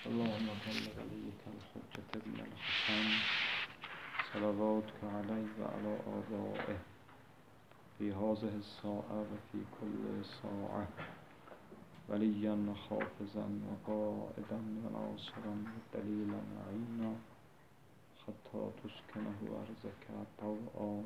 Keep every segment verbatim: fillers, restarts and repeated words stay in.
اللهم صل وليك الحجة ابن الحسن صلواتك عليه وعلى آبائه في هذه الساعة وفي كل ساعة وليا وحافظا وقائدا وناصرا ودليلا معينا حتى تسكنه أرضك طوعا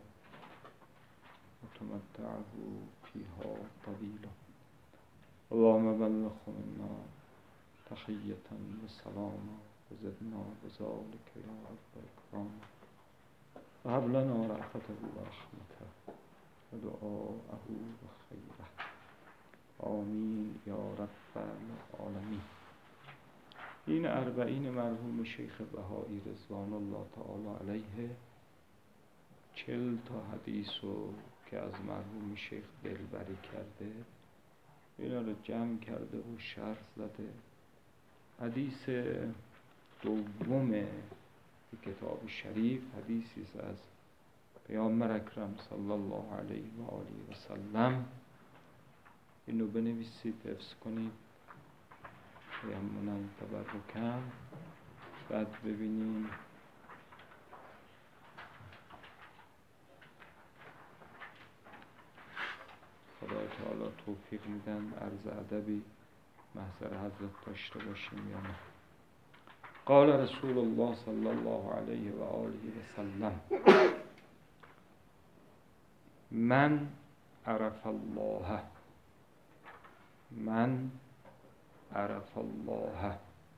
وتمتعه فيها طويلا. اللهم بلغ منا تحية وسلاما وزدنا بذلك يا رب الإكرام وهب لنا رأفته ورحمته ودعاءه وخيره آمین یا رب العالمین. این اربعین مرحوم شیخ بهایی رضوان الله تعالی علیه چل تا حدیثو که از مرحوم شیخ دلبری کرده اینا رو جمع کرده و شرح زده. حدیث دوم کتاب شریف حدیثی است از پیامبر اکرم صلی الله علیه و آله و سلم. اینو بنویسید، حفظ کنید یمنن تبرکن. بعد ببینیم خدا تعالی توفیق میدن عرض ادبی محضر حضرت داشته باشیم یا نه. قال رسول الله صلی الله علیه و آله و سلم من عرف الله من عرف الله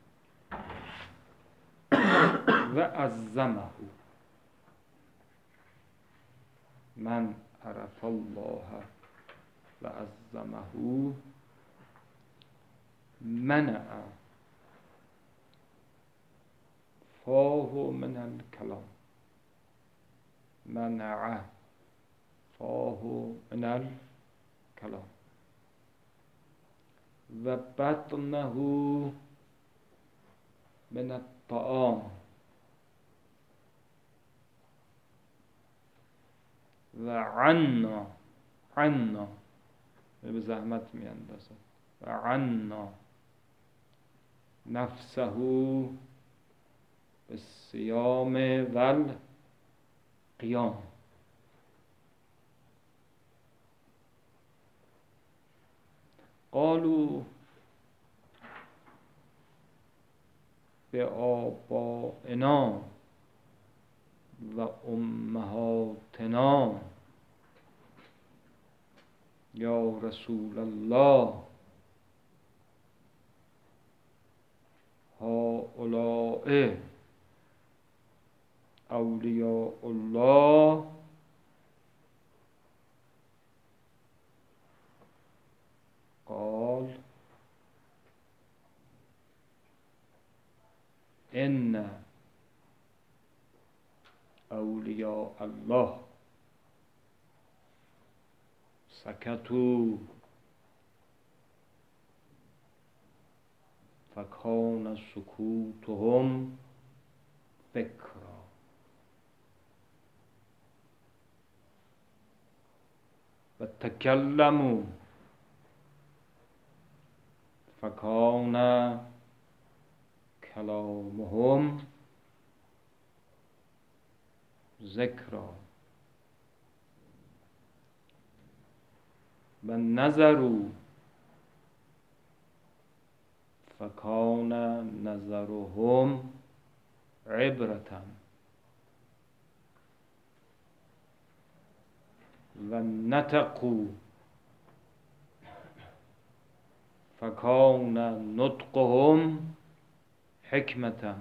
و عظمه من عرف الله و عظمه منع فاه من الکلام منع فاه من الکلام و بطنه من الطعام و عنا عنا به زحمت می اندازد و عنا نفسه به صیام و قیام. قالوا به آبائنا و امهاتنا یا رسول الله هؤلاء اولیاء الله قال ان اولیاء الله سکتوا فکان سکوتهم فکرا و تکلموا فکان کلامهم ذکرا و نظروا فکان نظرهم عبرة و نطقوا فکان نطقهم حکمة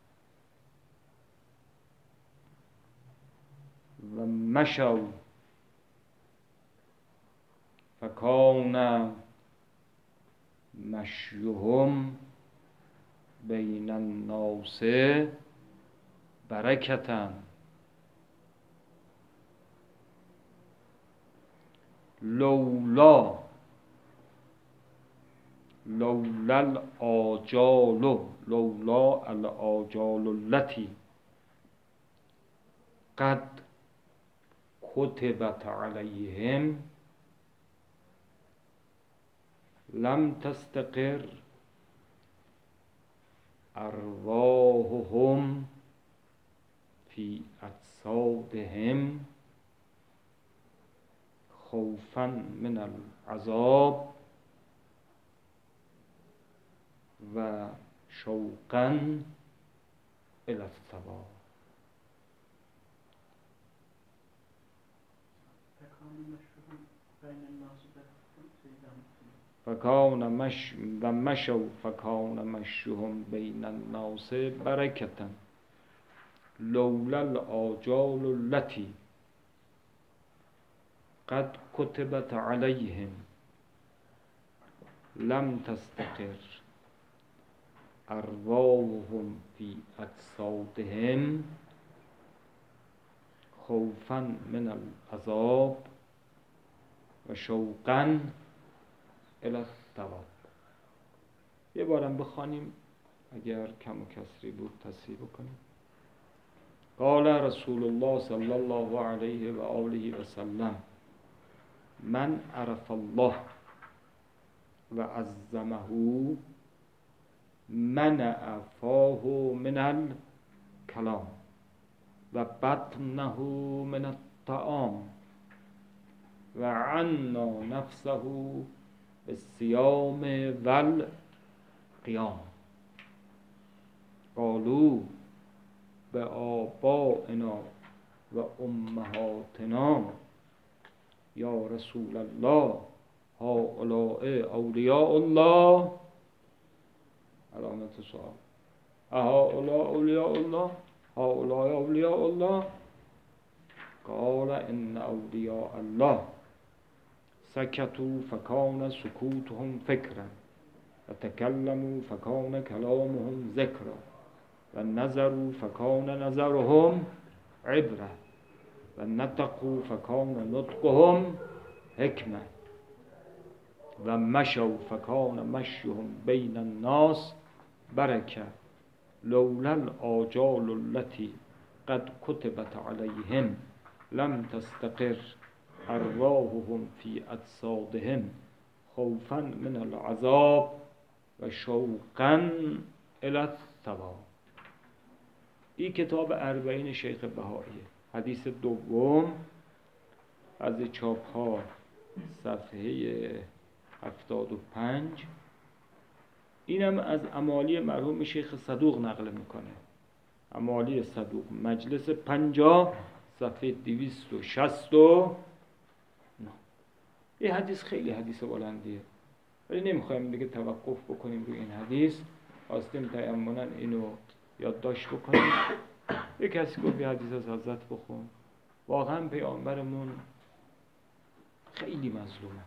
و مشوا فکان مشیهم بین الناس برکة لولا لولا الآجال لولا الآجال التي قد كتبت عليهم لم تستقر ارواحهم فی اجسادهم خوفا من العذاب و شوقا الی الثواب. فکان مش و مشوا فکان مشیهم بین الناس برکة لولا الآجال التي قد كتبت علیهم لم تستقر ارواحهم فی اجسادهم خوفا من العذاب و شوقا الی الثواب. یه بارم بخوانیم، اگر کم و کسری بود تصحیح بکنیم. قال رسول الله صلی الله علیه و آله و سلم من عرف الله و عظمه منع فاه من الکلام و بطنه من الطعام و عنا نفسه بالصيام والقيام. قالوا بآبائنا و امهاتنا یا رسول الله هؤلاء اولیاء الله. علامت سوال. هؤلاء اولیاء الله هؤلاء اولیاء الله. قال ان اولیاء الله سکتوا فکان سکوتهم فکرا و تکلموا فکان کلامهم ذکرا و نظروا فکان نظرهم عبره و نطقوا فکان نطقهم حکمه و مشوا فکان مشیهم بین الناس برکه لولا الآجال التي قد كتبت علیهم لم تستقر ارواحهم فی اجسادهم خوفا من العذاب و شوقا الی الثواب. این کتاب اربعین شیخ بهائیه. حدیث دوم از چاپ ها صفحه هفتاد و پنج. اینم از امالی مرحوم شیخ صدوق نقل میکنه. امالی صدوق مجلس پنجاه صفحه دویست و شصت و نه. این حدیث خیلی حدیث بلندیه، ولی نمیخوایم دیگه توقف بکنیم روی این حدیث. خواستیم تیمنا اینو یادداشت بکنیم. یک کسی گفت یه حدیث از حضرت بخون. واقعا پیامبرمون خیلی مظلومه،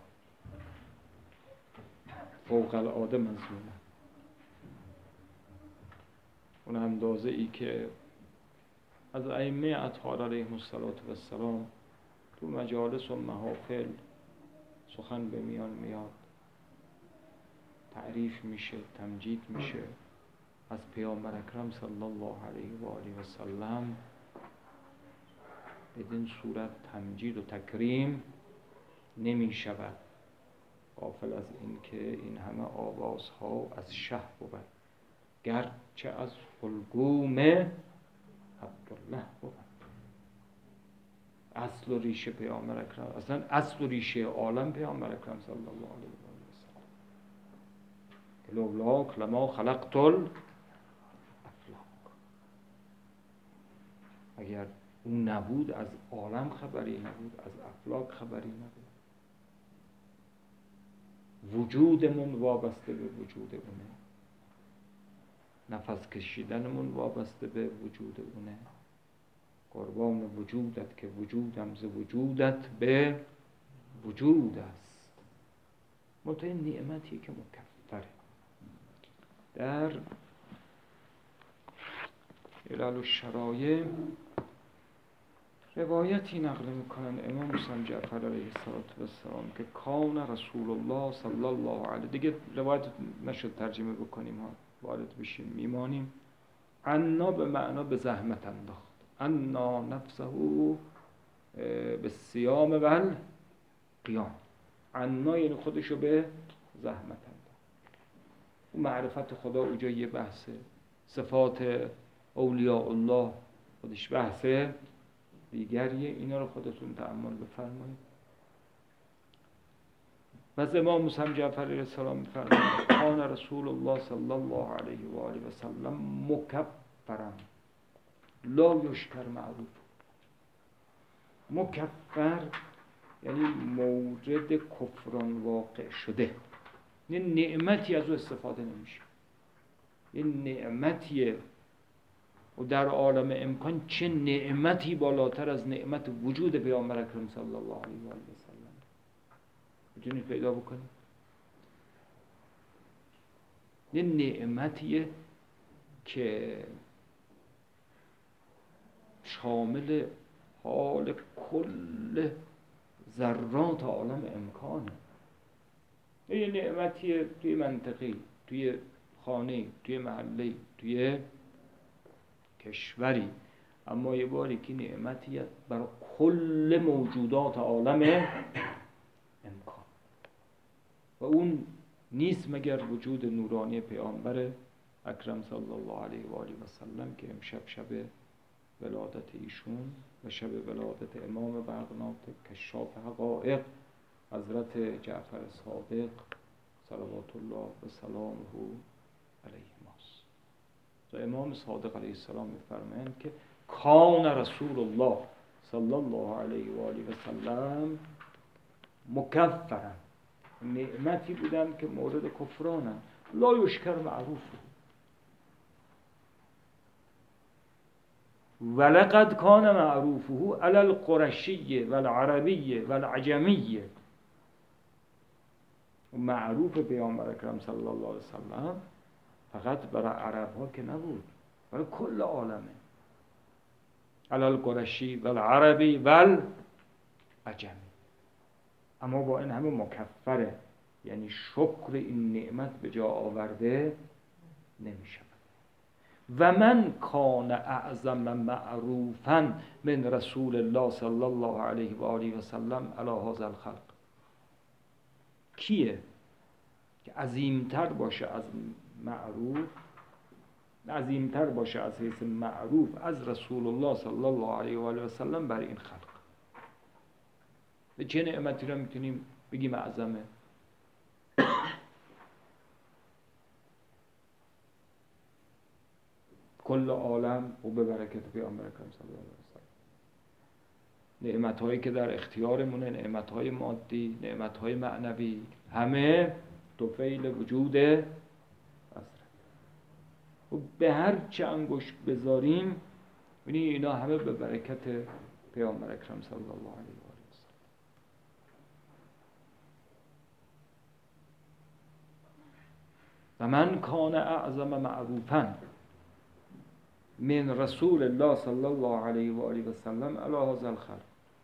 فوق العاده مظلومه. اون اندازه ای که از ائمه اطهار علیهم السلام تو مجالس و محافل سخن به میان میاد، تعریف میشه، تمجید میشه. از پیامبر اکرم صلی الله علیه و آله و سلم بدین صورت تمجید و تکریم نمی شود، غافل از این که این همه آوازها از شه بود، گرچه از حلقوم عبدالله بود. اصل و ریشه پیامبر اکرم، اصلا اصل و ریشه عالم پیامبر اکرم صلی الله علیه و آله و سلم. لولاک لما خلقت الافلاک. اگر اون نبود از عالم خبری نبود، از افلاک خبری نبود. وجودمون وابسته به وجود اونه، نفس کشیدنمون وابسته به وجود اونه. قربان وجودت که وجودم ز وجودت به وجود است. منتهی نعمتی که مکفره. در علل الشرایع روایتی نقل میکنن امام حسین جعفر علیه السلام که کان رسول الله صلی الله علیه، دیگه روایت نشد ترجمه بکنیم ها، وارد بشیم میمانیم. عنا به معنا به زحمت انداخت، عنا نفسه به صیام و قیام. عنا یعنی خودشو به زحمت انداخت. اون معرفت خدا اونجا یه بحثه، صفات اولیاء الله خودش بحث دیگریه، اینا رو خودتون تأمل بفرمایید. پس امام موسی جعفری علیه السلام می‌فرمایند کان رسول الله صلی الله علیه و آله و سلم مکفرا لا یشکر معروف. مکفر یعنی مورد کفران واقع شده، یه نعمتی از او استفاده نمیشه، یه نعمتیه و در عالم امکان چه نعمتی بالاتر از نعمت وجود پیامبر اکرم صلی الله علیه و آله و سلم میتونید پیدا بکنید؟ یه نعمتیه که شامل حال کل ذرات عالم امکانه. یه نعمتیه توی منطقی، توی خانه، توی محله، توی کشوری، اما یه باری که نعمتیه برای کل موجودات عالم امکان و اون نیست مگر وجود نورانی پیامبر اکرم صلی الله علیه و آله و سلم که امشب شب ولادت ایشون و شب ولادت امام بغنات کشاف حقایق حضرت جعفر صادق صلوات الله و سلامه علیه ماست. و امام صادق علیه السلام می‌فرمایند که کان رسول الله صلی الله علیه و آله و سلم مکفرا، نعمتی بودن که مورد کفرانن، لا یشکر معروف. ولقد کان معروفه علی القرشی و العربی و العجمی. معروف پیامبر اکرم صلی الله علیه وسلم فقط برای عرب ها که نبود، برای کل عالمه. علی القرشی و العربی و العجمی. اما با این همه مکفره، یعنی شکر این نعمت به جا آورده نمیشه. و من کان اعظم معروفا من رسول الله صلی الله علیه و آله و سلم علی هذا الخلق. کیه که عظیمتر باشه از معروف، عظیمتر باشه از حیث معروف از رسول الله صلی الله علیه و آله و سلم برای این خلق؟ به چه نعمتی رو میتونیم بگیم اعظمه؟ کل عالم و به برکت پیامبر اکرم صلی الله علیه و سلم، نعمت‌هایی که در اختیارمونه، نعمت‌های مادی، نعمت‌های معنوی، همه طفیل وجود حضرت. و به هر چه انگشت بذاریم ببینید اینا همه به برکت پیامبر اکرم صلی الله علیه و آله و سلم. و من کان اعظم معروفا من رسول الله صلی الله علیه و آله و سلم علی هذا الخلق.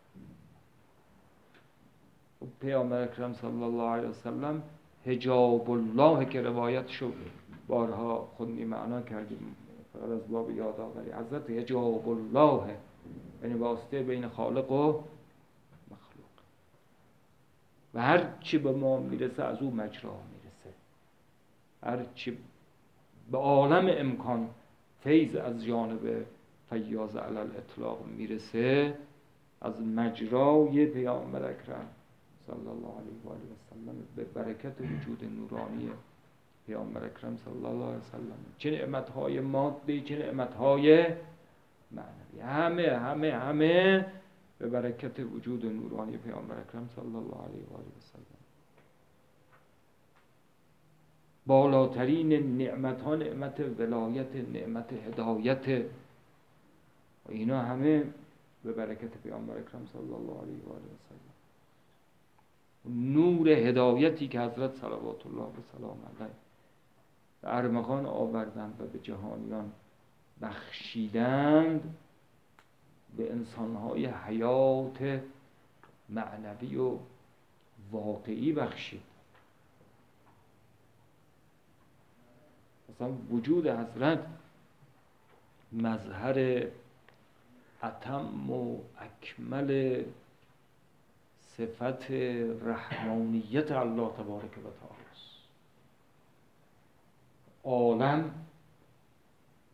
پیامبر اکرم صلی الله علیه و سلم حجاب الله که روایتشو بارها خوندیم معنا کردیم، فقط از باب یادآوری، حضرت حجاب الله یعنی واسطه بین خالق و مخلوق و هر چی به ما میرسه از او مجرا میرسه، هر چی به عالم امکان فیض از جانب فیاض علی الاطلاق میرسه از مجرای پیامبر اکرم صلی الله علیه و آله و سلم به برکت وجود نورانی پیامبر اکرم صلی الله علیه و سلم. چه نعمت‌های مادی، چه نعمت‌های معنوی، همه همه همه به برکت وجود نورانی پیامبر اکرم صلی الله علیه و آله و سلم. بالاترین نعمت ها نعمت ولایت، نعمت هدایت و اینا همه به برکت پیامبر اکرم صلی الله علیه و آله و سلم. نور هدایتی که حضرت صلوات الله و سلام علیه به ارمغان آوردند و به جهانیان بخشیدند، به انسانهای حیات معنوی و واقعی بخشید. مثلا وجود حضرت مظهر اتم و اکمل صفت رحمانیت الله تبارک و تعالی است. عالم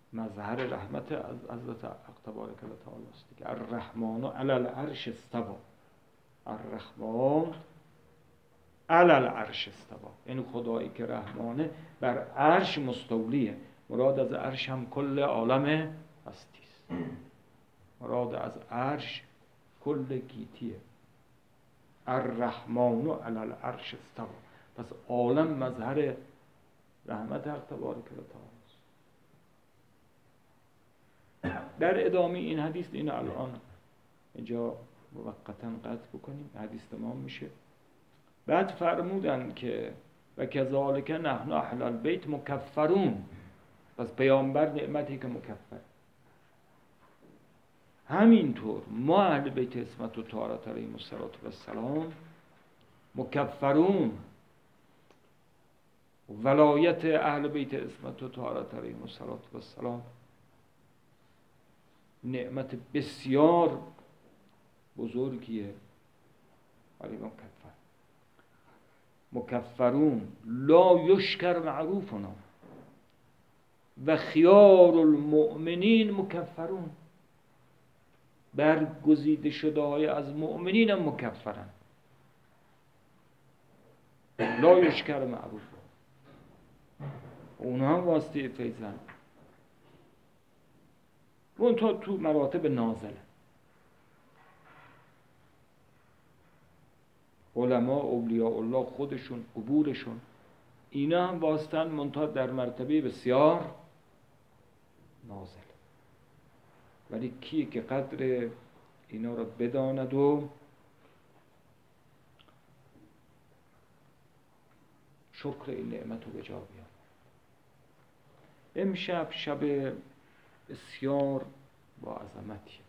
مظهر رحمت از حضرت حق تبارک و تعالی است که الرحمن علی العرش استوى. الرحمن علی العرش استوى، یعنی خدایی که رحمانه بر عرش مستولیه. مراد از عرش هم کل عالم هستی است. مراد از عرش کل گیتیه. الرحمن علی العرش استوى. پس عالم مظهر رحمت حق تبارک و تعالی است. در ادامه این حدیث، این الان اینجا موقتا قطع بکنیم، حدیث تمام میشه. بعد فرمودن که و کذالک نحن اهل البیت مکفرون. پس پیامبر نعمتی که مکفر. همینطور ما اهل بیت عصمت و طهارت علیهم السلام مکفرون. ولایت اهل بیت عصمت و طهارت علیهم السلام نعمت بسیار بزرگیه، ولی مکفر. مکفرون لا یشکر معروفنا و خیار المؤمنین مکفرون. برگزیده شده های از مؤمنین هم مکفرن. لا یشکر معروف، اونها هم واسطه فیضن، اون تا تو مراتب نازله. علما اولیاء الله خودشون قبورشون اینا هم واسطن، منتها در مرتبه بسیار نازل. ولی کیه که قدر اینا رو بداند و شکر این نعمت رو به جا بیاره. امشب شب بسیار با عظمتیه.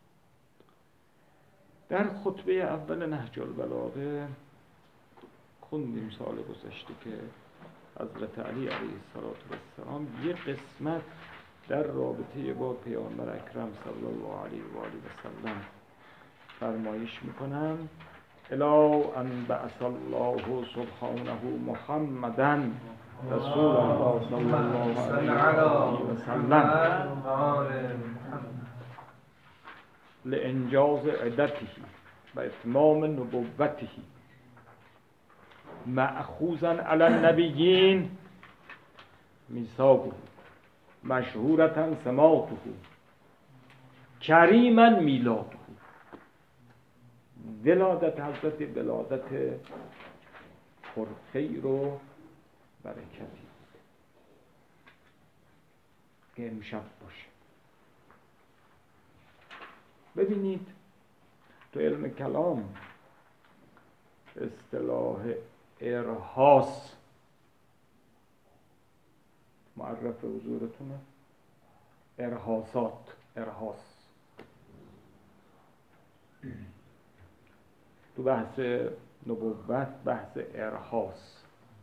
در خطبه اول نهج البلاغه خوندیم سال گذشته که حضرت علی علیه السلام یه قسمت در رابطه با پیامبر اکرم صلی الله علیه و آله و سلم فرمایش میکنن: الا ان بعث الله سبحانه محمدا رسول الله صلی الله علیه و سلم لانجاز عدته و اتمام نبوته مأخوذا علی النبیین میثاقه مشهورة سماته کریما میلاده. ولادت حضرت ولادت پرخیر و برکتی که امشب باشه. ببینید تو علم کلام اصطلاح ارهاس معرف حضورتونه. ارهاسات، ارهاس تو بحث نبوت بحث ارهاس.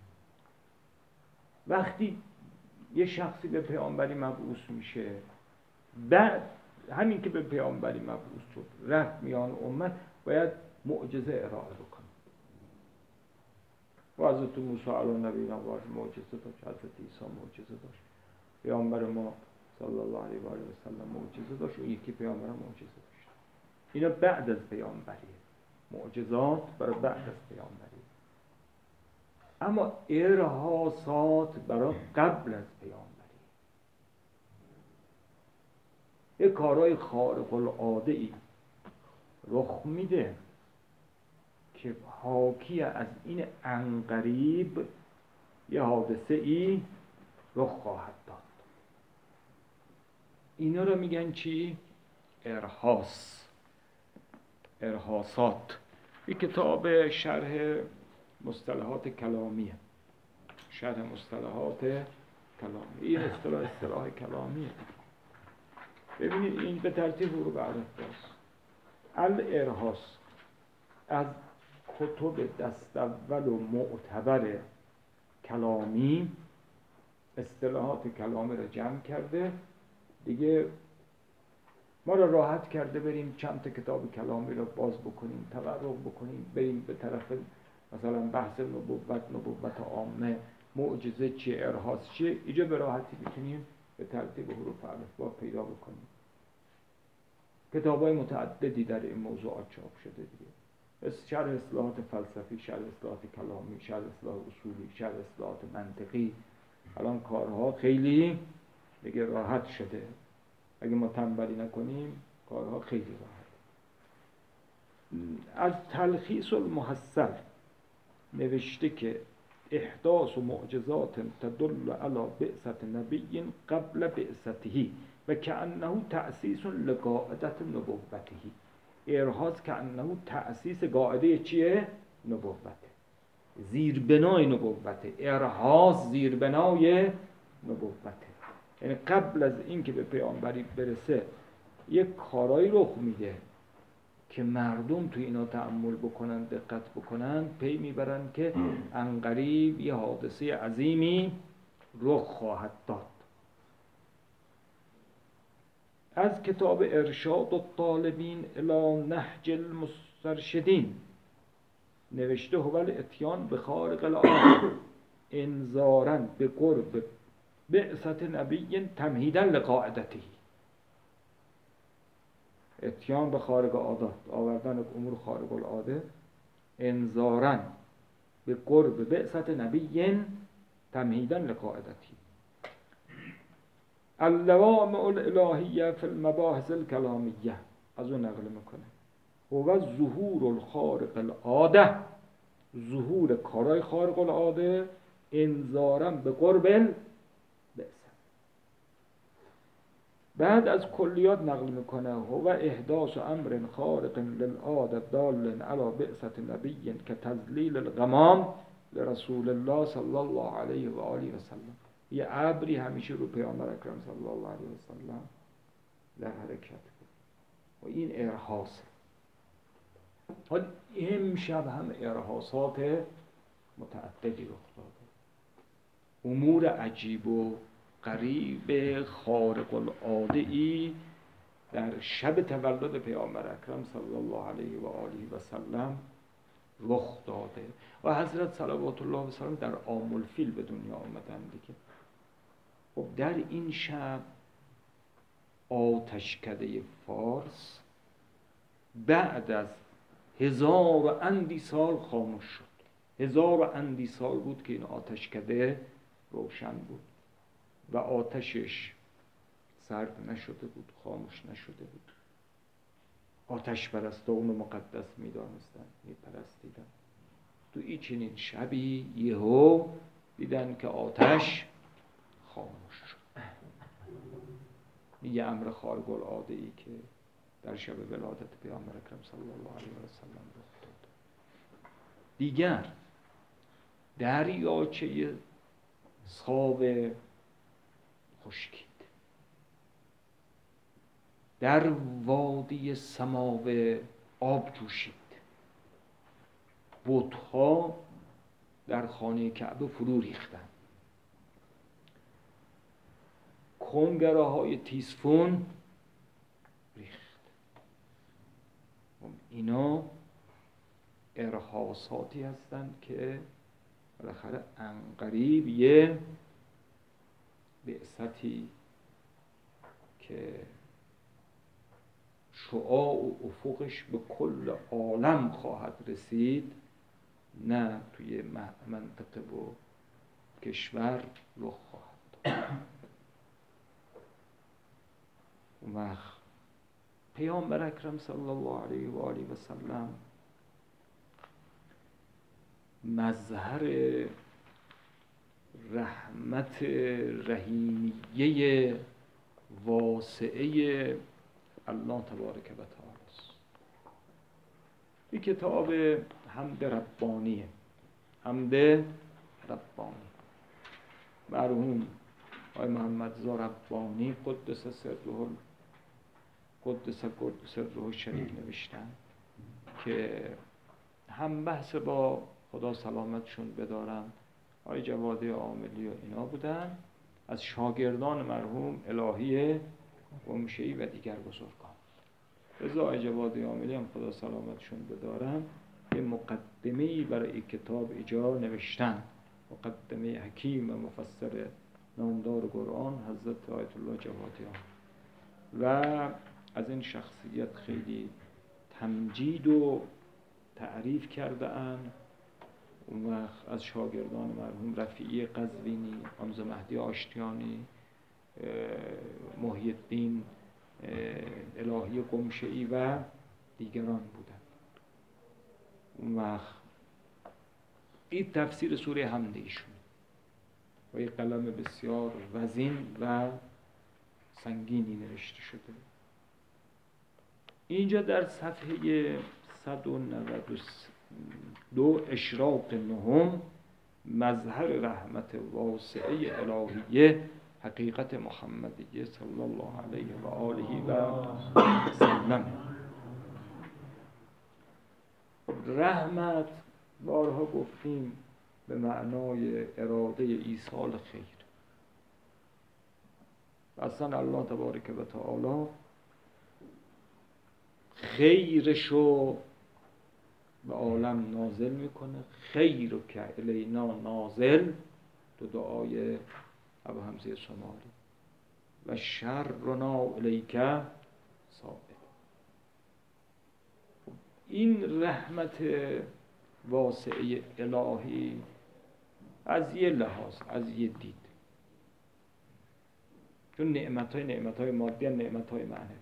وقتی یه شخصی به پیامبری مبعوث میشه، بعد همین که به پیامبری مبعوث شد رفت میان امت، باید معجزه ارائه بکنه. و حضرت موسی علیه نبینا معجزه داشت، حضرت عیسی معجزه داشت، پیامبر ما صلی الله علیه و آله و سلم معجزه داشت، و یکی پیامبر معجزه داشت. اینا بعد از پیامبریه، معجزات برای بعد از پیامبری. اما ارهاسات برای قبل از پیامبری. یه کارهای خارق العاده ای رخ میده که حاکی از این عنقریب یه حادثه ای رخ خواهد داد. اینا رو میگن چی؟ ارهاس، ارهاسات. این کتاب شرح مصطلحات کلامیه، شرح مصطلحات کلامی. این اصطلاح اصطلاح کلامیه. ببینید این به ترتیب رو بعرف باست. الارهاس از کتب دست اول و معتبر کلامی اصطلاحات کلامی رو جمع کرده دیگه. ما رو راحت کرده بریم چند تا کتاب کلامی رو باز بکنیم، تبرک بکنیم، بریم به طرف مثلا بحث نبوت، نبوت عامه، معجزه چیه، ارهاس چیه. اینجا به راحتی میتونیم به ترتیب حروف الفبا پیدا بکنید. کتاب‌های متعددی در این موضوعات چاپ شده دیگه. شرح اصطلاحات فلسفی، شرح اصطلاحات کلامی، شرح اصطلاح اصولی، شرح اصطلاحات منطقی. الان کارها خیلی دیگه راحت شده. اگه ما تنبلی نکنیم کارها خیلی راحت. از تلخیص المحصل نوشته که احداث و معجزات تدل علی بعثت نبی قبل بعثته و کأنه تأسیس لقاعدة نبوته. ارهاص کأنه تأسیس قاعده چیه؟ نبوته، زیربنای نبوته. ارهاص زیربنای نبوته، یعنی قبل از اینکه به پیامبری برسه یک کارایی رخ میده که مردم تو اینا تأمل بکنن، دقت بکنن، پی میبرن که عنقریب یه حادثه عظیمی رخ خواهد داد. از کتاب ارشاد الطالبین الی نهج المسترشدین نوشته هو الاتیان به خارق العاده انذارا به قرب بعثت نبی تمهیدا لقاعدته. اتیان به خارق عادات، آوردن امور خارق العاده، انذارا به قرب بعثت نبی تمهیدا لقاعدته. اللوامع الالهیه فی المباحث الکلامیه، از اون نقل میکنه، هو ظهور الخارق العاده، ظهور کارای خارق العاده، انذارا به قرب البعثه. بعد از کلیات نقل میکنه هو احداث امر خارق للعاده دال علی بعثت نبی که تذلیل الغمام لرسول الله صلی الله علیه و آله و سلم. یه ابری همیشه رو پیامبر اکرم صلی الله علیه و سلم در حرکت بود و این ارهاصه. حالا امشب هم ارهاصات متعددی رخ داده، امور عجیب و غریب خارق العاده ای در شب تولد پیامبر اکرم صلی الله علیه و آله و سلم رخ داده و حضرت صلوات الله و سلام در عام الفیل به دنیا آمدن دیگه. خب در این شب آتشکده فارس بعد از هزار و اندی سال خاموش شد. هزار و اندی سال بود که این آتشکده روشن بود و آتشش سرد نشده بود، خاموش نشده بود. آتش پرستان و مقدس می دانستن، می پرستیدن. تو این چنین شبی یهو دیدن که آتش خاموش شد. یه امر خارق العاده ای که در شب ولادت پیامبر اکرم صلی الله علیه و سلم رخ داد. دیگر دریاچه ساو خشکید، در وادی سماوه آب جوشید، بت‌ها در خانه کعبه فرو ریختند، کنگره های تیزفون ریخت. اینا ارهاصاتی هستند که بالاخره عنقریب یه بعثتی که شعاع و افقش به کل عالم خواهد رسید، نه توی منطقه و کشور رخ خواهد داد. اون وقت پیامبر اکرم صلی الله علیه و آله و سلم مظهر رحمت رحیمیه واسعه الله تبارک و تعالی است. این کتاب حمد ربانیه، حمد ربانی، مرحوم آقای محمدرضا ربانی قدس سره قدس قدس سره شریف نوشتن که هم بحث با خدا سلامتشون بدارن آقای جوادی عاملی و اینا بودن، از شاگردان مرحوم الهی قمشه‌ای و دیگر بزرگان. رضا آقای جوادی عاملی هم خدا سلامتشون بدارن یه مقدمه‌ای برای این کتاب ایجا نوشتن، مقدمه حکیم و مفسر نامدار قرآن حضرت آیت الله جوادیان و از این شخصیت خیلی تمجید و تعریف کرده اند. اون وقت از شاگردان مرحوم رفیعی قزوینی، حمزه مهدی آشتیانی، محی الدین الهی قمشه‌ای و دیگران بودند. اون وقت این تفسیر سوره حمد ایشون با یک قلم بسیار وزین و سنگینی نوشته شده. اینجا در صفحه صد و نود و دو اشراق نهم، مظهر رحمت واسعه الهیه حقیقت محمدیه صلی الله علیه و آله و سلم. رحمت بارها گفتیم به معنای اراده ایصال خیر. اصلا الله تبارک و تعالی خیرشو به عالم نازل میکنه. خیر و که الینا نازل، تو دعای ابو حمزه سمالی، و شرنا الیک صائل. این رحمت واسعه الهی از یه لحاظ، از یه دید، چون نعمت‌های نعمت‌های مادی و نعمت‌های معنوی،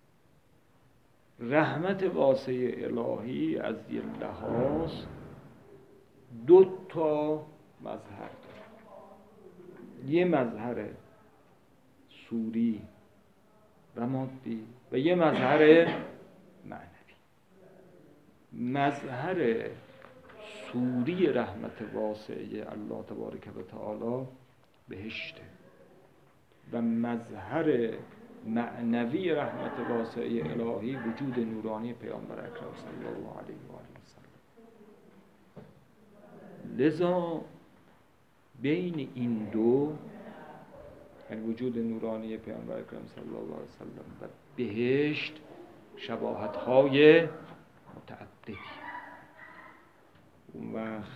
رحمت واسعه الهی از یه لحاظ دو تا مظهر داره. یه مظهر صوری و مادی و یه مظهر معنوی. مظهر صوری رحمت واسعه الله تبارک و تعالی بهشته و مظهر معنوی رحمت واسعه الهی وجود نورانی پیامبر اکرم صلی الله علیه و آله و سلم. لذا بین این دو، یعنی وجود نورانی پیامبر اکرم صلی الله علیه و سلم و بهشت، شباهت‌های متعددی. اون وقت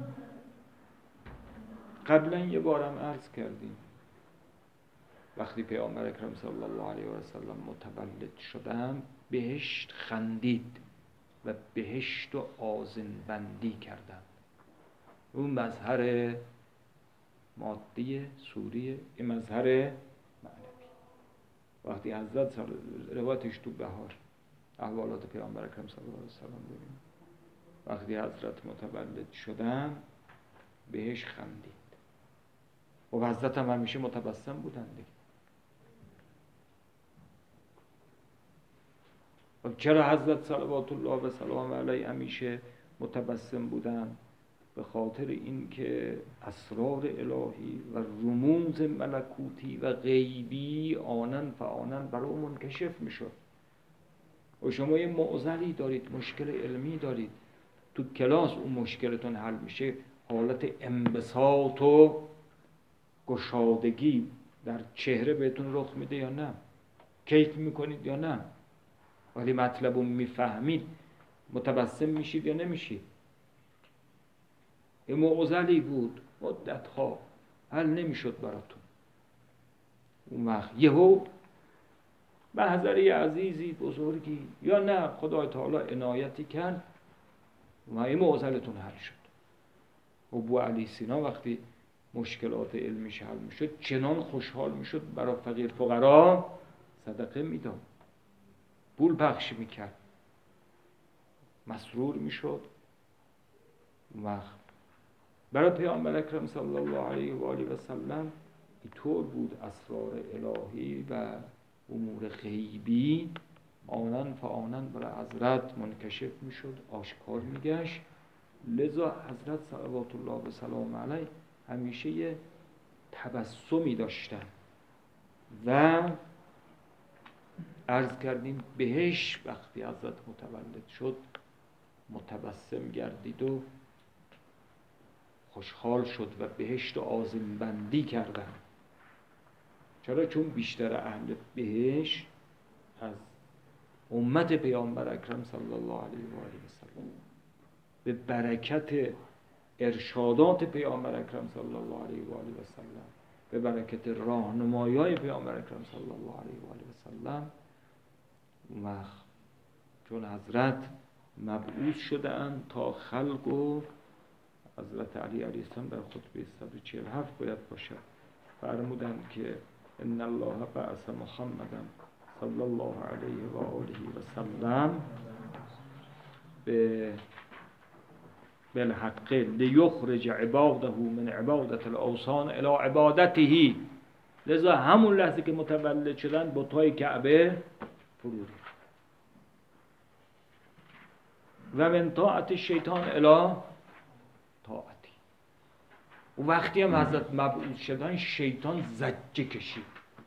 قبلا یه بارم عرض کردیم وقتی پیامبر اکرم صلی الله علیه و سلم متولد شدن، بهشت خندید و بهشت و آذین بندی کردند. اون مظهر مادی صوری، این مظهر معنوی. وقتی حضرت روایتش تو بهار احوالات پیامبر اکرم صلی الله علیه و سلم ببینیم، وقتی حضرت متولد شدن بهش خندید و حضرت هم همیشه متبسم بودن دیگه. و چرا حضرت صلوات الله و سلام علیه همیشه متبسم بودن؟ به خاطر اینکه اسرار الهی و رموز ملکوتی و غیبی آنن فآنن برای منکشف میشد. و شما یه معضلی دارید، مشکل علمی دارید، تو کلاس اون مشکلتون حل میشه، حالت انبساط و گشادگی در چهره بهتون رخ میده یا نه؟ کیف میکنید یا نه؟ ولی مطلب رو میفهمید متبسم میشید یا نمیشید؟ یه معضلی بود مدت‌ها حل نمیشد براتون. اون وقت یهو محضری عزیزی بزرگی یا نه خدای تعالی عنایتی کرد و این معضلتون حل شد. ابو علی سینا وقتی مشکلات علمیش حل میشد چنان خوشحال میشد، برای فقیر فقرا صدقه میداد، پول پخش میکرد، مسرور میشد. وقت برای پیامبر اکرم صلی الله علیه و آله و سلم اینطور بود، اسرار الهی و امور غیبی آنن فآنن برای حضرت منکشف میشد، آشکار میگشت. لذا حضرت صلوات الله و سلام علیه همیشه یه تبسمی داشتن و عرض کردیم بهش وقتی حضرت متولد شد متبسم گردید و خوشحال شد و بهشت و آذین بندی کردن. چرا؟ چون بیشتر اهل بهشت از امت پیامبر اکرم صلی الله علیه و آله و سلم به برکت ارشادات پیامبر اکرم صلی الله علیه و آله و سلم به برکت راهنمایی‌های پیامبر اکرم صلی الله علیه و آله و سلم و چون حضرت مبعوث شده‌اند تا خلق و حضرت علی علیه السلام در خطبه صد و چهل و هفت باید باشد فرمودند که ان الله بعث محمدا صلی الله علیه و آله و سلم به بالحق لیخرج عباده من عبادت الاوثان الى عبادته. لذا همون لحظه که متولد شدن بت‌های کعبه فرو ریخت و من طاعت شیطان الی طاعتی. و وقتی هم حضرت مبعوث شدن شیطان زجه کشید.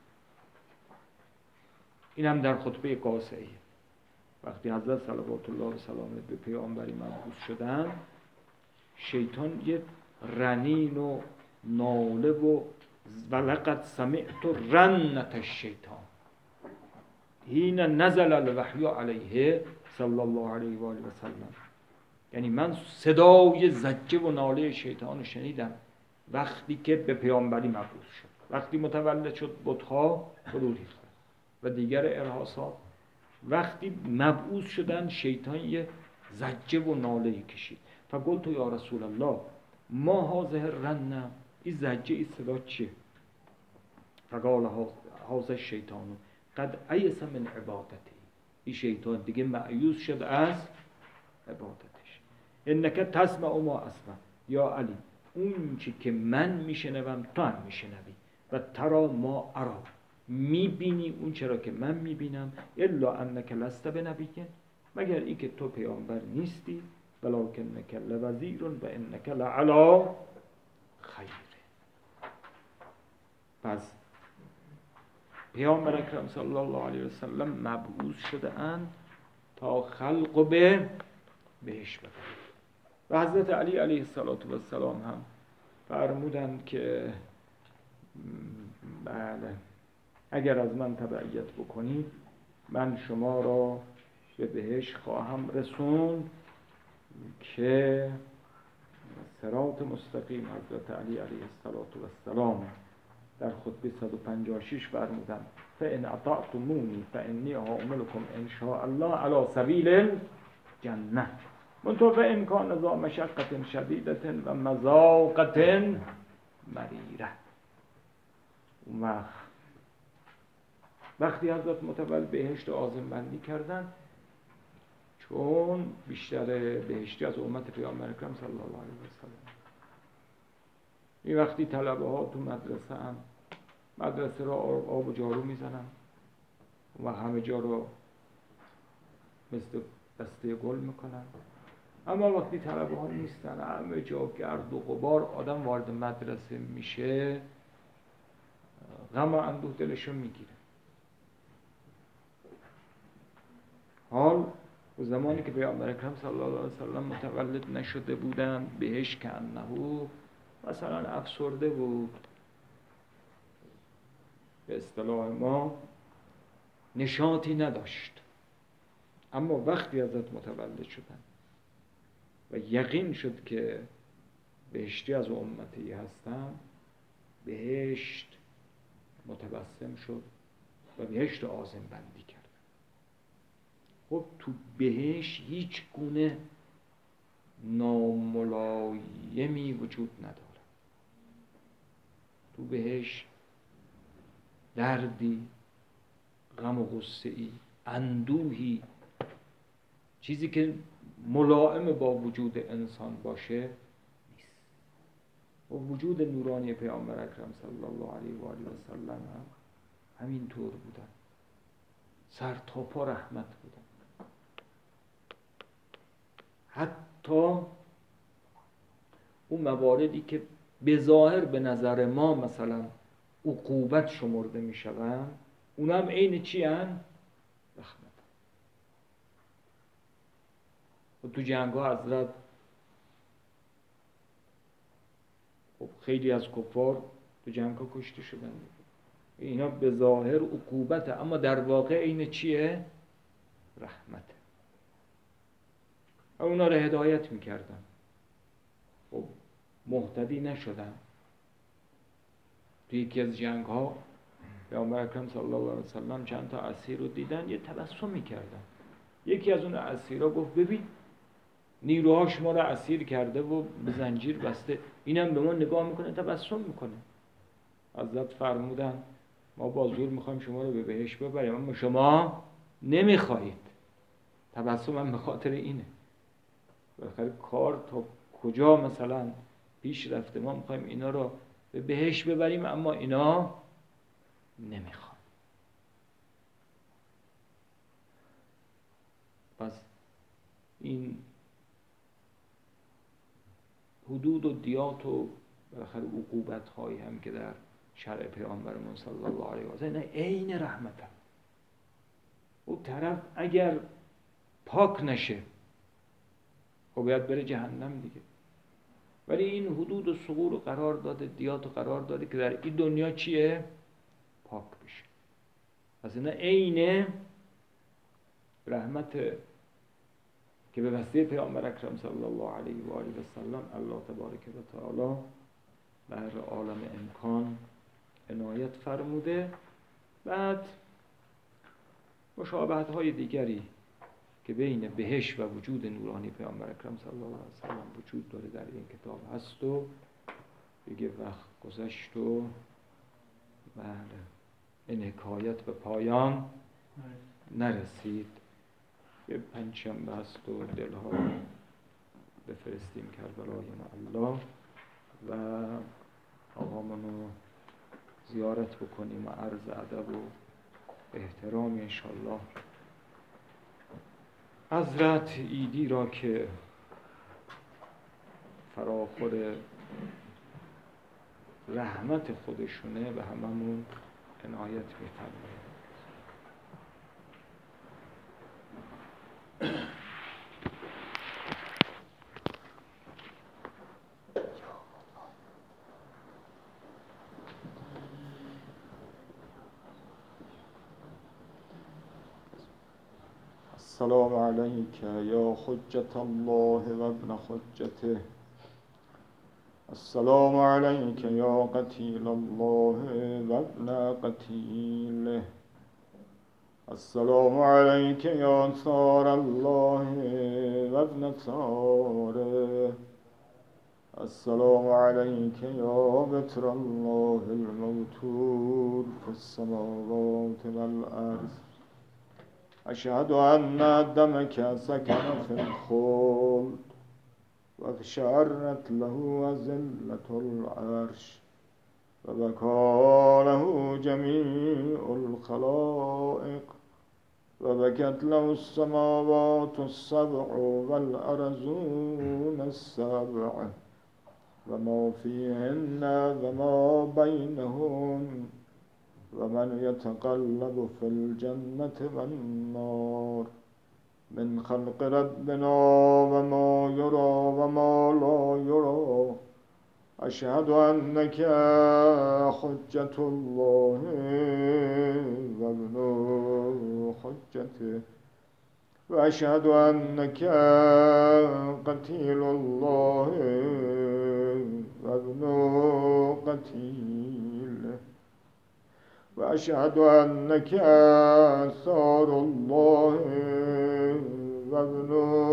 این هم در خطبه قاصعه وقتی حضرت صلوات الله و سلامه به پیامبری مبعوث شدن شیطان یه رنین و ناله و ولقد سمعت رنت الشیطان حین نزل الوحی علیه صلی الله علیه و آله و سلم. یعنی من صدای زجه و ناله شیطان رو شنیدم وقتی که به پیامبری مبعوث شد. وقتی متولد شد بت‌ها فرو ریختن و دیگر ارهاصات. وقتی مبعوث شدن شیطان یه زجه و ناله کشید. فقلت یا رسول الله ما هذه الرنه، این زجه این صدا چیه؟ فقال هذا الشیطان قد ایس من عبادتی. این شیطان دیگه مایوس شد از عبادتش. انک تسمع ما اسمع یا علی، اون چی که من میشنوم تو هم میشنوی و ترا ما ارا، میبینی اون چرا که من میبینم. الا انک لست بنبی، مگر این که تو پیامبر نیستی. ولکنک لوزیر و انک لعلی خیر. پس پیامبر اکرم صلی الله علیه و سلم مبعوث شده اند تا خلق به بهش ببرند. و حضرت علی علیه السلام هم فرمودند که بله اگر از من تبعیت بکنید من شما را به بهش خواهم رسوند که صراط مستقیم. حضرت علی علیه السلام در خطبه صد و پنجاه و شش فرمودند فان اطعتمونی فانی حاملکم ان شاء الله علی سبیل الجنه منتها فان کان ذا مشقة شدیدة و مذاقة مریرة. و وقتی حضرت متولد بهشت آذن بندی کردن، چون بیشتر بهشتی از امت پیامبر اکرم صلی الله علیه و سلم، این وقتی طلبه ها تو مدرسه هم مدرسه را آب و جارو میزنن و همه جا رو مثل دسته گل میکنن، اما وقتی طلبه ها نیستن همه جا گرد و غبار، آدم وارد مدرسه میشه غم و اندوه دلشو میگیره. حال و زمانی که پیامبر اکرم صلی الله علیه و سلم متولد نشده بودن بهش که انه مثلا افسرده بود، به اصطلاح ما نشاطی نداشت. اما وقتی حضرت متولد شدن و یقین شد که بهشتی از امتی هستن، بهشت متبسم شد و بهشت آذن بندی کرد. خب تو بهشت هیچ گونه ناملایمی وجود نداره. تو بهشت دردی، غم و غصه‌ای، اندوهی، چیزی که ملائم با وجود انسان باشه نیست. و وجود نورانی پیامبر اکرم صلی الله علیه و آله و سلم هم همین طور بودن، سر تا پا رحمت بودن. حتی اون مواردی که به ظاهر به نظر ما مثلا عقوبت شمرده می شوند، اون هم عین چی هن؟ رحمت. و تو جنگ ها حضرت خب خیلی از کفار تو جنگ ها کشته شدن. اینا به ظاهر عقوبته، اما در واقع عین چیه؟ رحمته. و اونا رو هدایت میکردن، خب مهتدی نشدن. تو یکی از جنگ ها پیامبر اکرم صلی الله علیه و سلم چند تا اسیر رو دیدن، یه تبسمی کردن. یکی از اون اسیرها گفت ببین نیروهاش ما رو اسیر کرده و به زنجیر بسته، اینم به ما نگاه میکنه تبسم میکنه. حضرت فرمودن ما با زور میخوایم شما رو به بهشت ببریم اما شما نمیخواهید. تبسم هم به خاطر اینه. بالاخره کار تا کجا مثلا پیش رفته، ما میخوایم اینا رو به بهشت ببریم اما اینا نمیخوان. پس این حدود و دیات و بالاخره عقوبت هایی هم که در شرع پیامبرمون صلی الله علیه و سلم عین رحمت هم. اون طرف اگر پاک نشه خب باید بره جهنم دیگه، ولی این حدود و ثغور قرار داده، دیات قرار داده که در این دنیا چیه؟ پاک بشه. پس اینا عین رحمت که به وسیله پیامبر اکرم صلی الله علیه و آله و سلم الله تبارک و تعالی در عالم امکان عنایت فرموده. بعد مشابهت های دیگری که بین بهشت و وجود نورانی پیامبر اکرم صلی الله علیه و سلم وجود داره در این کتاب هست و دیگه وقت گذشت و بله این حکایت به پایان نرسید. یه پنجشنبه هست و دلها بفرستیم کربلای معلا و آقامونو زیارت بکنیم و عرض ادب و احترام انشالله حضرت ایدی را که فراخور رحمت خودشونه به هممون عنایت می‌فرمایند. السلام علیک یا حجة الله و ابن حجته. السلام علیک یا قتیل الله و ابن قتیله. السلام علیک یا ثار الله و ابن ثاره. السلام علیک یا بتر الله الموتور فی السماوات والارض. اشهد ان دمک سکن فی الخلد و شعرت له ذلة العرش و بکا له جمیع الخلائق و بکت له السماوات السبع والارضون السبع و ما فیهن و ما بینهن و من یتقلب فی الجنة و النار من خلق ربنا و ما یرا و ما لا یرا. اشهد انک حجة الله و ابن حجته و اشهد انک قتیل الله و ابن قتیله و اشهد انک ثار الله و ابن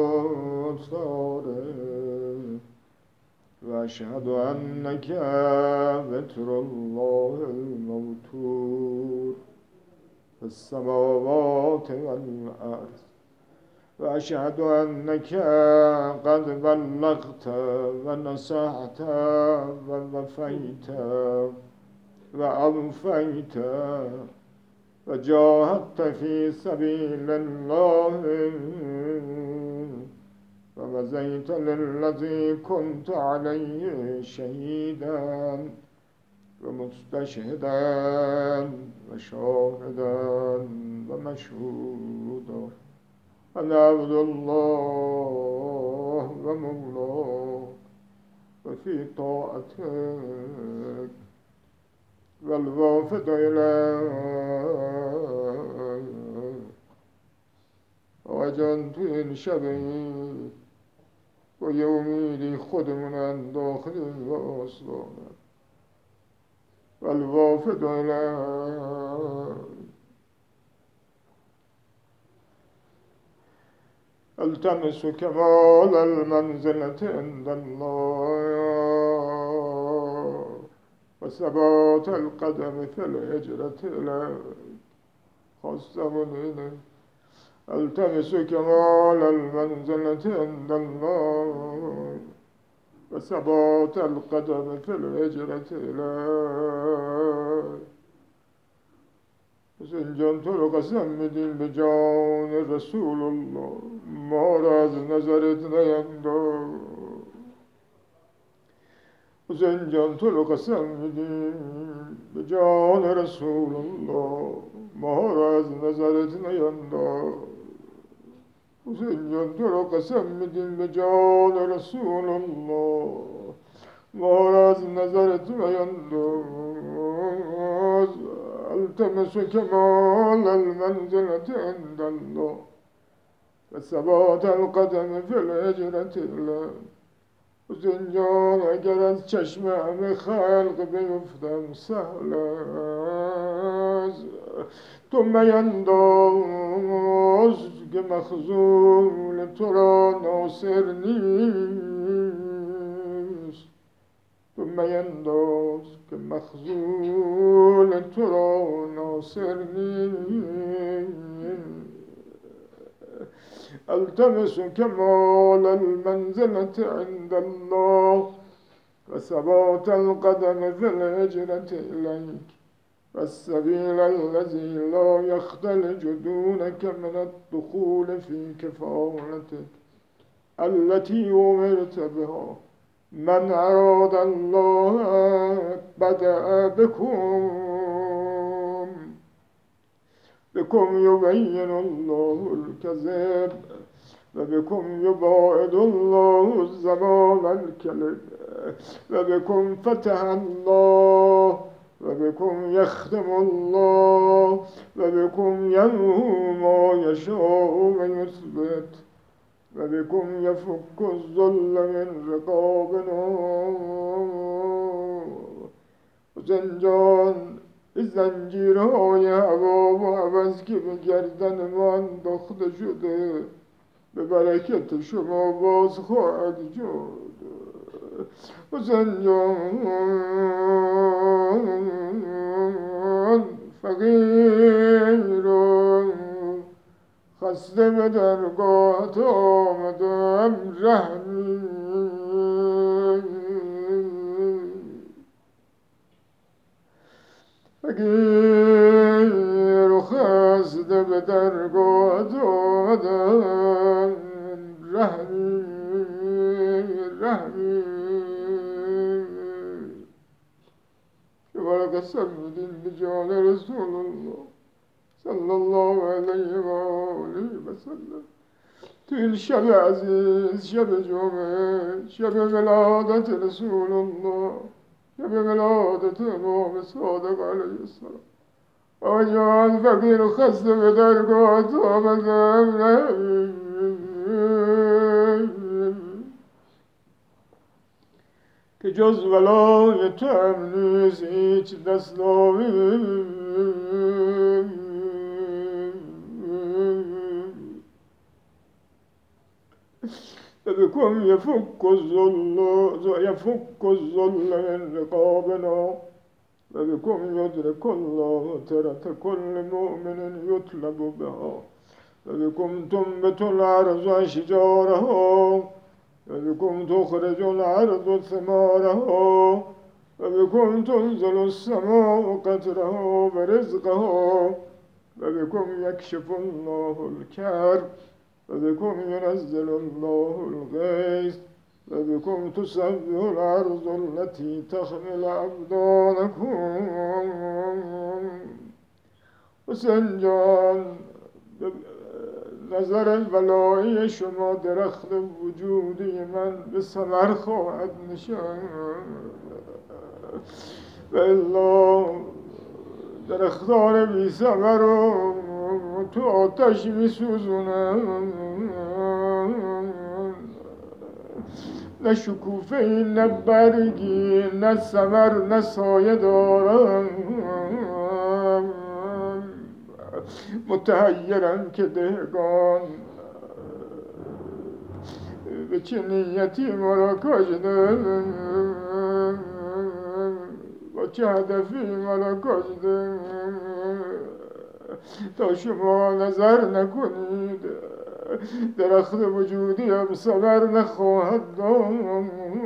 ثاره و اشهد انک بتر الله الموتور فی السماوات والارض و اشهد انک قد بلغت و نصحت و وفیت و اوفیت و جاهدت فی سبیل الله و وزیت للذی کنت علیه شهیدا و مستشهدا و شاهدا و مشهودا. انا عبد الله و مولاه و فی طاعتک والوافد إليه. و جان تو این شبی و یه امیدی خودمون انداختیم و آسلامه والوافد إليه التمس كمال المنزلة عند الله وثبات القدم في الهجرة إليه خصمني التمس كمال المنزلة عند الله وثبات القدم في الهجرة إليه زنجان تو رو قسم میدیم به جان رسول الله ما را از نظرت نینداز زنجان تو رو قسم میدیم به جان رسول الله ما را از نظرت نینداز زنجان تو رو قسم میدیم به جان رسول الله ما را از نظرت نینداز التمس كمال المنزلة عند الله وثبات القدم في الهجرة إليه زنجان اگر از چشم همه خلق بیفتم سهل است تو مینداز که مخذول تو را ناصر نیست تو مینداز که مخذول تو را ناصر نیست التمس كمال المنزلة عند الله وثبات القدم في الهجرة إليك والسبيل الذي لا يختلج دونك من الدخول في كفالتك التي أمرت بها من أراد الله بدأ بكم بكم يبين الله الكذب وبكم يباعد الله الزمان الكذب وبكم فتح الله وبكم يختم الله وبكم ينهو ما يشاء ويثبت وبكم يفك الذل من رقابنا زنجان زنجیرهای هوا و هوس که به گردن ما انداخته شده به برکت شما باز خواهد شد زنجان فقیر و خسته به درگاهت آمدم رحمی فقیر و خسته به درگاهت آمدم رحمی رحمی که برا قسم میدین به جان رسول الله صلی الله علیه و آله و سلم تو این شب عزیز شب جمعه شب ولادت رسول الله شب ولادت امام صادق علیه السلام آجان فقیر و خسته به درگاهت آمدم که جز ولای تو هم نیست هیچ دستاوی بكم يفك الذل يفك الذل من رقابنا وبكم يدرك الله ترة كل مؤمن يطلب بها وبكم تنبت الأرض أشجارها وبكم تخرج الأرض ثمارها وبكم تنزل السماء قطرها ورزقها وبكم يكشف الله الكرب وبكم ينزل الله الغيث وبكم تسبح الأرض التي تحمل أبدانكم حسین نظر ولای شما درخت وجودی من به ثمر خواهد نشاند و الا درختان بی ثمر رو تو آتش می سوزونن نه شکوفه ای نه برگی نه ثمر نه سایه دارم، متحیرم که دهقان به چه نیتی ما را کاشته، با چه هدفی ما را کاشته تا شما نظر نکنید درخت وجودی هم ثمر نخواهد داد.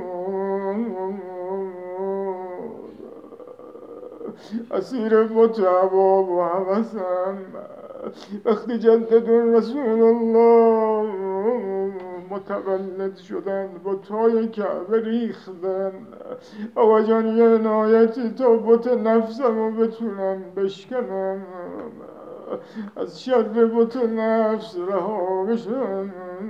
اسیر متعباب و هوسم وقتی جدد رسول الله متولد شدن با تای کعبه ریختن، آقا جان یه عنایتی تا بت نفسم رو بتونم بشکنم، از شر بت نفس رها بشم.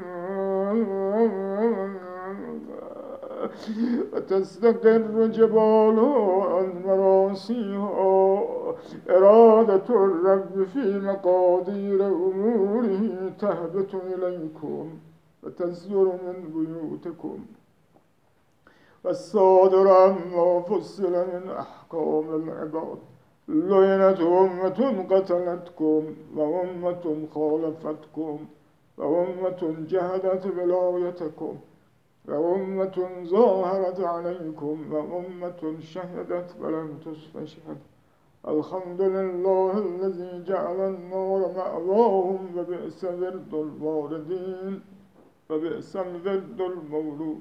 و تستقر جبالها عن مراسيها إرادة الرب في مقادير أموره تهبط إليكم وتصدر من بيوتكم، والصادر عما فصل من أحكام العباد. لعنت أمة قتلتكم وأمة خالفتكم وأمة جهدت ولايتكم وأمة ظاهرت عليكم وأمة شهدت ولم تستشهد. الحمد لله الذي جعل النار مأواهم وبئس ورد الواردين وبئس الورد المولود.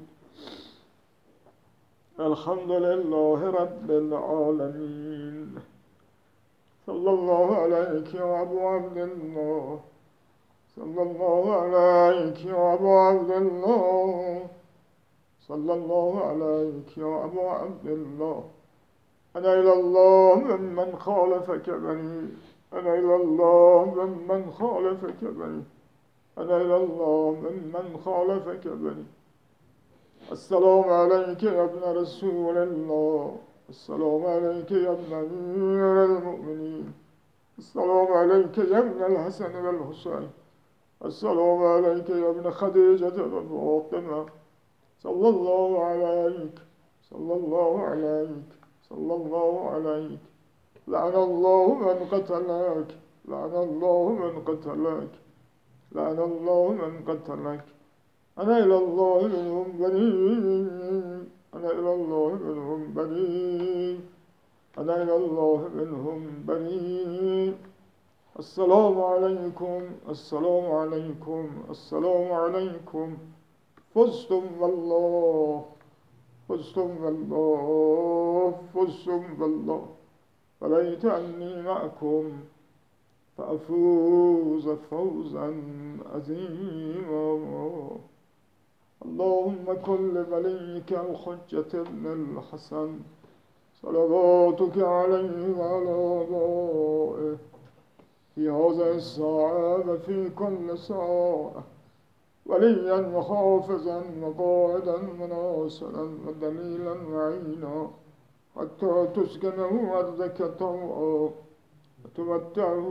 الحمد لله رب العالمين. صلى الله عليك يا أبو عبد الله، صلى الله عليك يا أبو عبد الله، صلى الله عليك يا أبو عبد الله. أنا إلى الله ممن خالفك بني، أنا إلى الله ممن خالفك بني، أنا إلى الله ممن خالفك بني. السلام عليك يا ابن رسول الله، السلام عليك يا ابن أمير المؤمنين، السلام عليك يا ابن الحسن والحسين، السلام عليك يا ابن خديجة وفاطمة. صلى الله عليك، صلى الله عليك، صلى الله عليك. لعن الله من قتلك، لعن الله من قتلك، لعن الله من قتلك. أنا إلى الله منهم بريء، أنا إلى الله منهم بريء، أنا إلى الله منهم بريء. السلام عليكم، السلام عليكم، السلام عليكم. فزتم والله، فزتم والله، فزتم والله. وليت أني معكم فأفوز فوزا عظيما. اللهم كن لوليك الحجة بن الحسن صلواتك عليه وعلى آبائه في هذه الساعة وفي كل ساعة، وليا وحافظا وقائدا وناصرا ودليلا وعينا، حتى تسكنه أرضك طوعا وتمتعه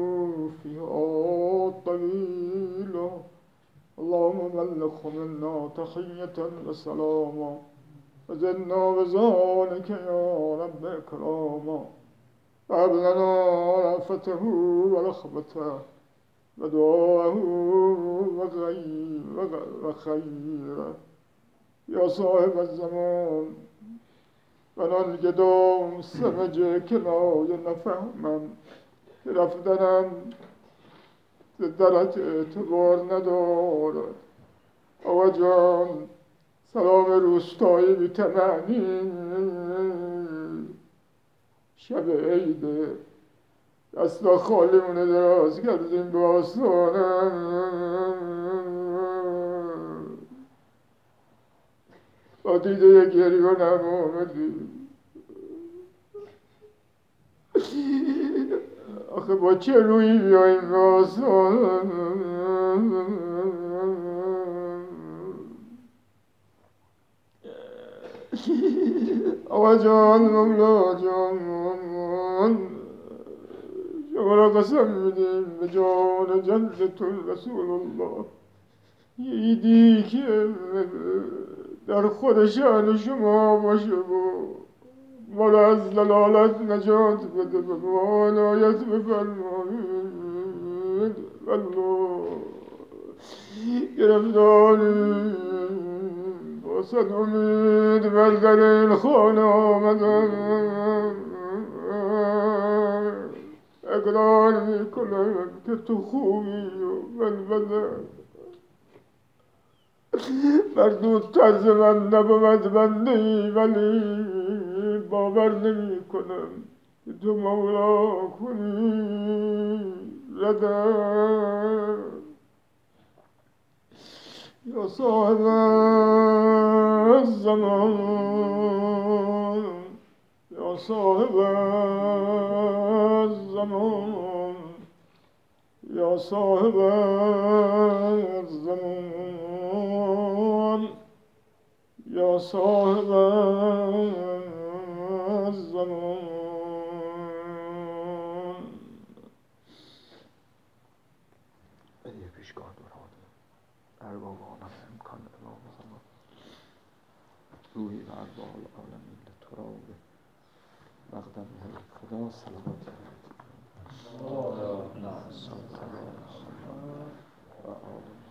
فيها طويلا. اللهم بلغه منا تحية وسلاما وزدنا بذلك يا رب إكراما. وهب لنا رأفته ورحمته ودعاءه وخيره يا صاحب الزمان. من گدام سمجه کنای نفهمم که رفتنم درت اعتبار ندارد. آقا جان سلام روستایی بی تمنی، شب عیده دستا خالیمونه دراز کردیم به آستانم. با دیده گریونم آمدی. آخه با چه روی بیاییم به آستانم؟ آقا جان، مولا جان، شما را قسم میدیم به جان جدتون رسول الله، ایدی که در خود شأن شما باشه و ما را از ضلالت نجات بده و ما عنایت بفرمایید. والله گرفتاری با صد امید بر در این خانه آمدم، اقرار میکنم که تو خوبی و من بدم. مردود طرز من نبود بنده ای، ولی باور نمی کنم که تو مولا کنی ردم. یا صاحب الزمان، یا صاحب الزمان، یا صاحب الزمان، یا صاحب الزمان. ای پیشگاه دوران اربابانم امکان امام زمان، روحی و ارواح العالمین لتراب مقدم خدا صلوات الله و آل